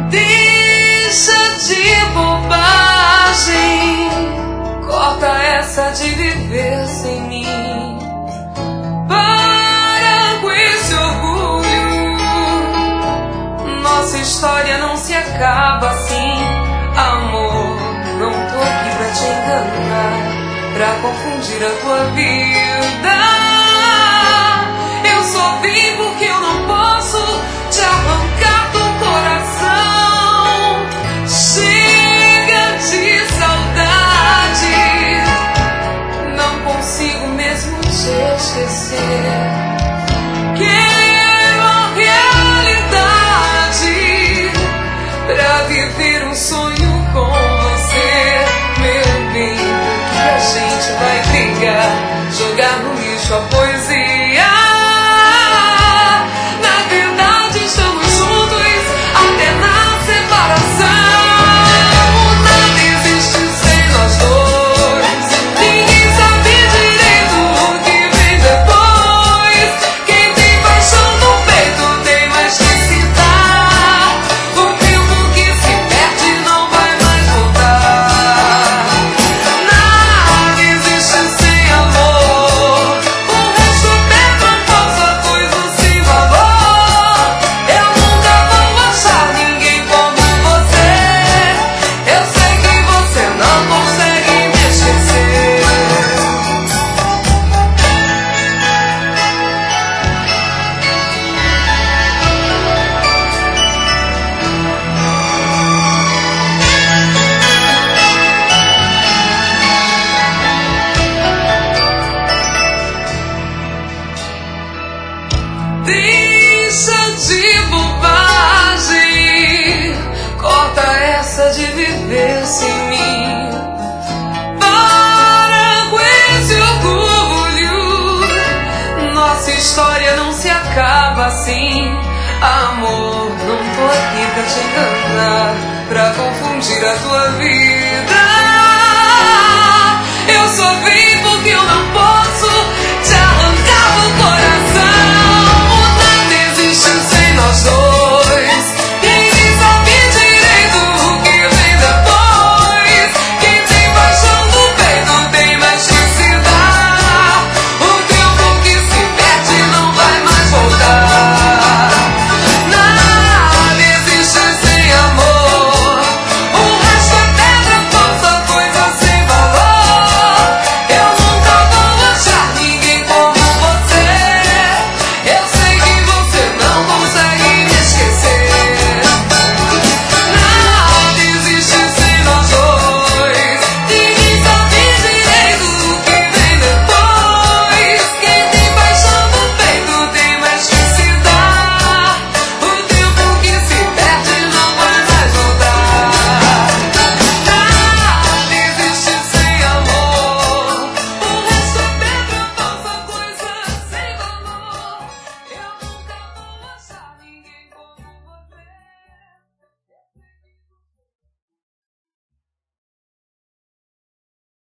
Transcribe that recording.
Deixa de bobagem, corta essa de viver sem mim. Para com esse orgulho, nossa história não se acaba assim. Amor, não tô aqui pra te enganar, pra confundir a tua vida. Eu só vim porque eu não posso te arrancar do coração. Chega de saudade, não consigo mesmo te esquecer. Quero a realidade pra viver um sonho com você. Meu bem, que a gente vai brigar, jogar no lixo a poesia. Na verdade estamos juntos até na separação. Nada existe sem nós dois, ninguém sabe direito o que vem depois. Quem tem paixão no peito tem mais que se dar. O tempo que se perde não vai mais voltar. Nada existe sem amor, o resto é tão falsa coisa sem valor. Eu nunca vou achar ninguém como você. Eu sei que você não consegue me esquecer. Deixa de bobagem, corta essa de viver sem mim. Para com esse orgulho, nossa história não se acaba assim. Amor, não tô aqui pra te enganar, pra confundir a tua vida. Eu só vim porque eu não posso te arrancar do coração.